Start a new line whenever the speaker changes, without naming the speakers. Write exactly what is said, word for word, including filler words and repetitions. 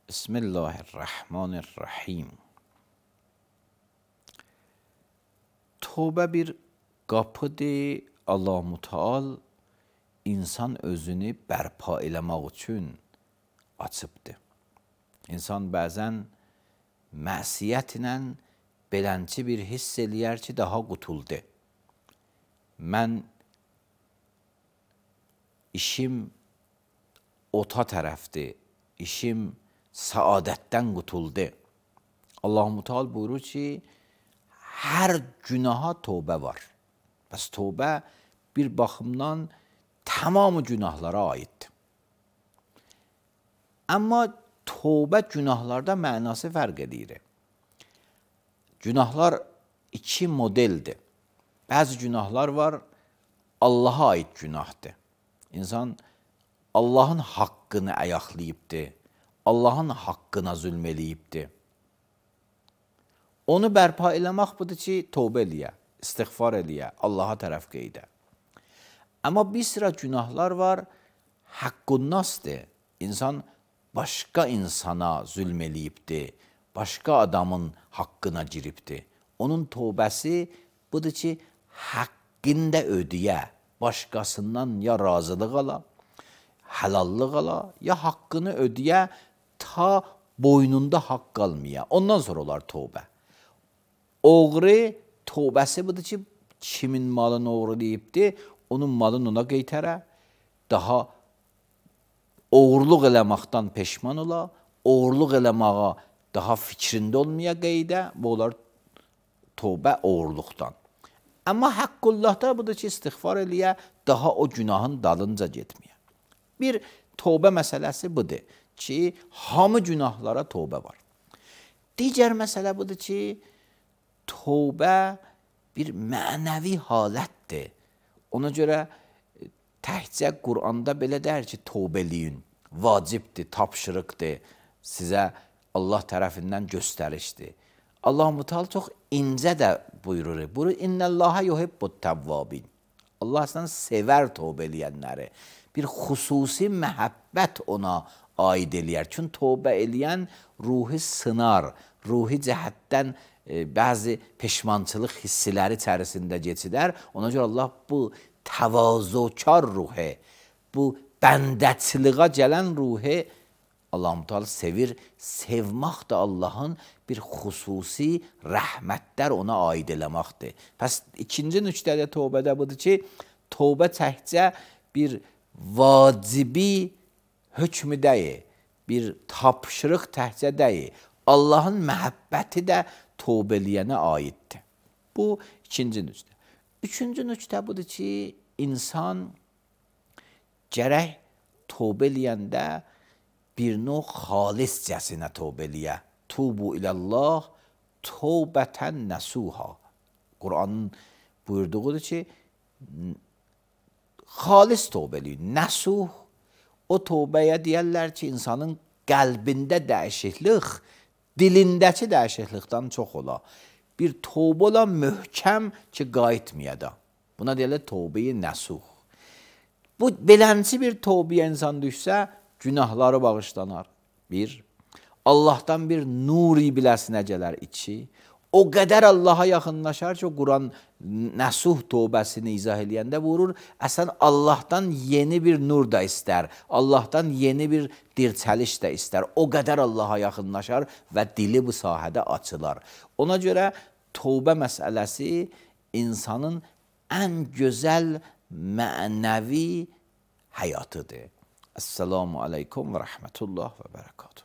Bismillahirrahmanirrahim. Tövbə bir qapıdır, Allah Müteal insan özünü bərpa eləmək üçün açıbdır. İnsan bəzən məsiyətlə belənçi bir hiss eləyər ki, daha qutuldu. Mən işim ota tərəfdir, işim saadətdən qutuldu. Allah Müteal buyurur ki, hər günaha tövbə var. Bəs tövbə bir baxımdan tamamı günahlara aiddir. Amma tövbə günahlarda mənası fərq edir. Günahlar iki modeldir. Bəzi günahlar var, Allaha aid günahdır. İnsan Allahın haqqını ayaqlayıbdır, Allahın haqqına zülm eləyibdir. Onu bərpa eləmək budur ki, tövbə eləyə, istiğfar eləyə, Allaha tərəf qeydə. Amma bir sıra günahlar var, haqqunasdır. İnsan başqa insana zülm eləyibdir, başqa adamın haqqına giribdir. Onun tövbəsi budur ki, haqqını da ödəyə, başqasından ya razılıq ala, halallıq ala, ya haqqını ödəyə, ta boynunda haqq qalmaya. Ondan sonra olar tövbə. Oğru tövbəsi budur ki, kimin malını oğurlayıbdır, onun malını ona qeytərə, daha oğurluq eləməkdən peşman ola, oğurluq eləməyə daha fikrində olmaya qeydə, bu olar tövbə oğurluqdan. Amma haqqullahda budur ki, istiğfar eləyə, daha o günahın dalınca getməyə. Bir tövbə məsələsi budur ki, hamı günahlara tövbə var. Digər məsələ budur ki, tövbə bir mənəvi halətdir. Ona görə təhcə Quranda belə deyir ki, tövbə eləyin, vacibdir, tapşırıqdır, sizə Allah tərəfindən göstərişdir. Allah Müteal çox incə də buyurur. Buyurur, İnnəllaha yuhibbut təvvabin. Allah əslən sevər tövbə eləyənləri. Bir xüsusi məhəbbət ona aid eləyər. Çünki tövbə eləyən ruhi sınar, ruhi cəhətdən e, bəzi peşmançılıq hissiləri içərisində keçidər. Ona görə Allah bu təvazökar ruhi, bu bəndəçiliğə gələn ruhi Allah-u Teala sevir. Sevmək də Allahın bir xüsusi rəhmətlər ona aid eləməkdir. Pəs ikinci nüqtədə tövbədə budur ki, tövbə təkcə bir vacibi hökmü deyil, bir tapşırıq təkcə deyil. Allahın məhəbbəti də tövbə eləyənə aiddir. Bu ikinci nüqtə. Üçüncü nüqtə budur ki, insan gərək tövbə eləyəndə bir növ xaliscəsinə tövbə eləyə. Tubu ilallah tövbətən nəsuha. Quranın buyurduğudur ki, xalis tövbə eləyin. Nəsuh, o tövbəyə deyərlər ki, insanın qəlbində dəyişiklik, dilindəki dəyişiklikdən çox ola. Bir tövbə ola möhkəm ki, qayıtmaya da. Buna deyərlər tövbəyi nəsuh. Bu, belənçi bir tövbəyə insan düşsə, günahları bağışlanar. Bir, Allahdan bir nuri biləsinə gələr. İki, o qədər Allaha yaxınlaşar ki, Quran nəsuh tövbəsini izah eləyəndə vurur, əsən Allahdan yeni bir nur da istər, Allahdan yeni bir dirçəliş də istər. O qədər Allaha yaxınlaşar və dili bu sahədə açılar. Ona görə tövbə məsələsi insanın ən gözəl mənəvi həyatıdır. Esselamu aleykum və rəhmətullah və bərəkatuhu.